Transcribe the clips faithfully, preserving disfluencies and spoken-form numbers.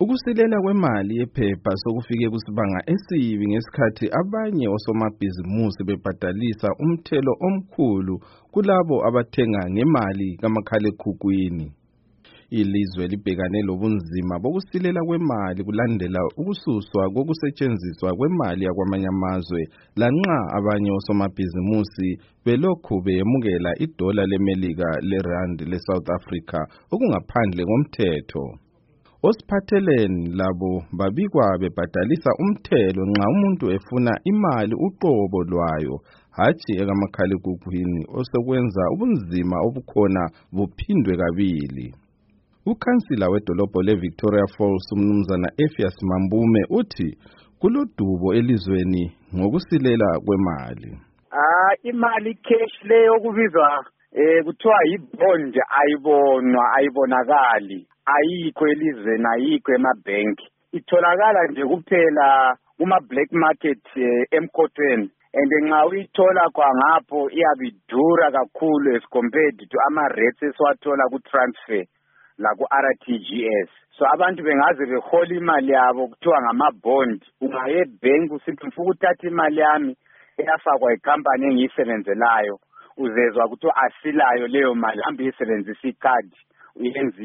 Ukusilela kwemali yephepha sokufike kusibanga esibi ngesikhathi abanye osomabhizimusi bebhadalisa umthelo omkhulu kulabo abathenga ngemali kamakhalekhukhwini. Ilizwe libhekane lobunzima bokusilela kwemali kulandela ukususwa kokusetshenziswa kwemali yakwamanye amazwe lanxa abanye osomabhizimusi belokhu beyemukela idola leMelika lerand leSouth Africa okungaphandle komthetho. Osiphatheleni labo babikwa bebhadalisa umthelo nxa umuntu efuna imali uqobo lwayo hatshi ekamakhalekhukhwini osekwenza ubunzima obukhona buphindwe kabili. Ukhansila wedolobho leVictoria Falls umnumzana Effias Mambume uthi kulodubo elizweni ngokusilela kwemali. Ah imali cash leyo kubizwa eh kuthiwa yibond ayibonwa ayibonakali ayikho elizweni ayikho emabhenki itholakala nje kuphela kuma black market emkotweni and nxa uyithola kwangapho iyabidura kakhulu as compared to ama rates esiwathola ku transfer la ku R T G S. So abantu bengaze behola imali yabo kuthiwa ngama bond ungaye bank usithi mfuku uthatha imali yami eyafakwa icompany engiyisebenzelayo uzezwa ukuthi asilayo leyo mali hambe isebenzisa icard uyenza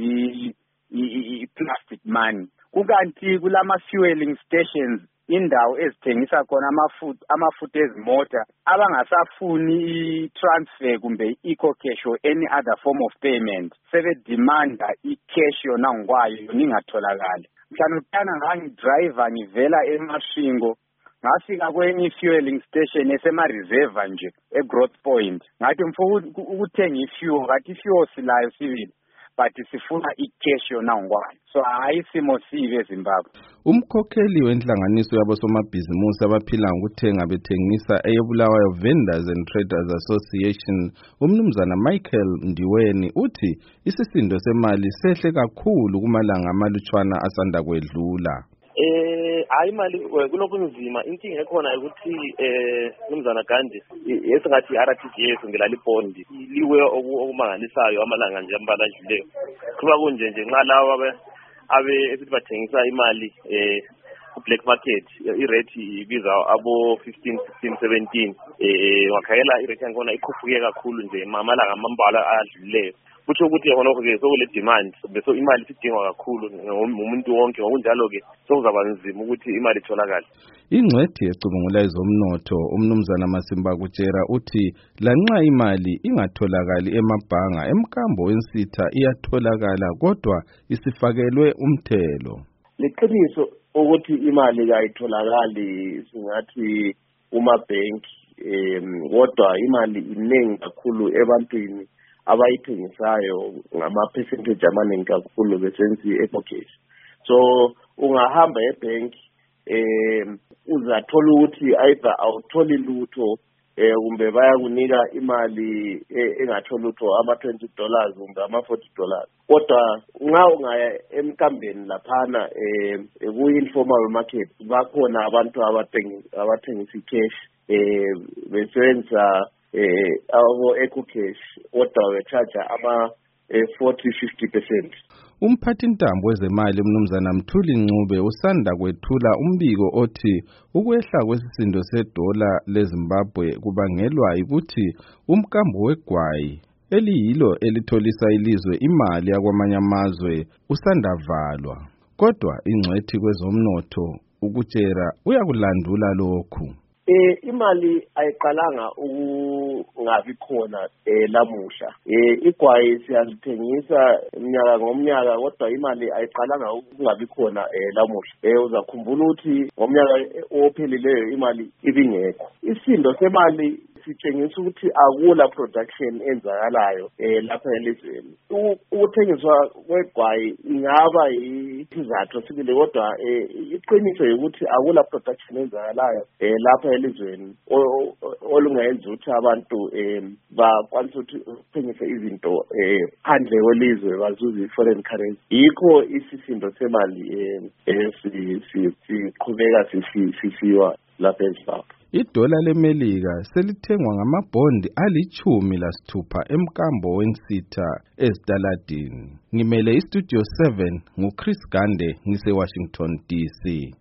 i-plastic money. Kukanti kulama fueling stations indawo ezithengisa khona amafutha amafutha ezimota abangasafuni i-transfer kumbe i-eco cash or any other form of payment sebe demand i-cash yona ngwayo yona ingatholakali. Mhlanutana ngangidriver ngivela eMashingo ngafika kwenye fueling station esema reserve nje eGrowth Point ngathi mfuku ukuthenga ifuel ngathi ifuel silayo sibili but sifuna i-cash yona ngwayo. So hayi simo sibe eZimbabwe. Umkhokheli wenhlanganiso yabosomabhizimusi abaphila ngokuthenga bethengisa eyebulawayo Vendors and Traders Association umnumzana Michael Ndiweni uthi isisindo semali sehle kakhulu kumalanga amalutshwana asanda kwedlula. Eh hayi imali kunobunzima inkinga ekhona ukuthi eh umnumzana Gandhi esingathi R T G S ngilala ibondi liwe okumangalisayo amalanga nje ambala adluleyo kuba kunje nje nxa lawa abe abe esithi bathengisa imali eh ku black market irate ibiza abo fifteen sixteen seventeen eh wakhayela irate yakhona ikhuphuke kakhulu nje amalanga amambala adluleyo kuthi ukuthi yona ke sokule demand bese imali sidingwa kakhulu umuntu wonke ngokunjalo ke sokuzaba nzima ukuthi imali itholakale. Ingcwethi ecubungula ezomnotho umnumzana Masimba Kutshera uthi lanxa imali ingatholakali emabhanga emkambo wensitha iyatholakala kodwa isifakelwe umthelo. Liqiniso ukuthi imali ayitholakali singathi uma bank em kodwa imali inengi kakhulu ebantwini abayithengisayo ngama percentage amaningi kakhulu besenzi epocket. So ungahamba ebank eh uzathola ukuthi either awutholi lutho eh kumbe bayakunika imali engathola lutho ama twenty dollars kumbe ama forty dollars. Kodwa nxa ungaya emkambeni laphana eh ku informal market bakhona abantu abathengisa abathengisa cash eh besenza eh abo eco cash kodwa we-charge ama forty fifty percent. Umphathi ntambo wezemali umnumzana Mthuli Ncube usanda kwethula umbiko othi ukwehla kwesisindo sedola leZimbabwe kubangelwa ukuthi umkambo wegwayi eliyilo elitholisa ilizwe imali yakwamanye amazwe usandavalwa. Kodwa ingcwethi kwezomnotho ukutshera uyakulandula lokhu. Eh imali ayiqalanga ukungabi khona eh lamuhla eh igwayi siyalithengisa iminyaka ngomnyaka kodwa imali ayiqalanga ukungabi khona eh lamuhla eh uzakhumbula ukuthi ngomnyaka ophelileyo imali ibingekho. Isindo semali sitshengisa ukuthi akula production enzakalayo eh lapha elizweni. Ukuthengiswa kwegwayi ingaba isizathu sibili kodwa eh iqiniso ukuthi akula production enzakalayo eh lapha elizweni olungayenza ukuthi abantu eh bakwanisa ukuthengisa izinto eh handle kwelizwe bazuze foreign currency. Yikho isisindo semali eh siqhubeka sisiwa lapha eZimbabwe. idola lemelika selithengwa ngamabhondi alichumi lasithupha emkambo wensitha ezitaladini. Ngimele istudio seven nguChris Gande ngise Washington D C.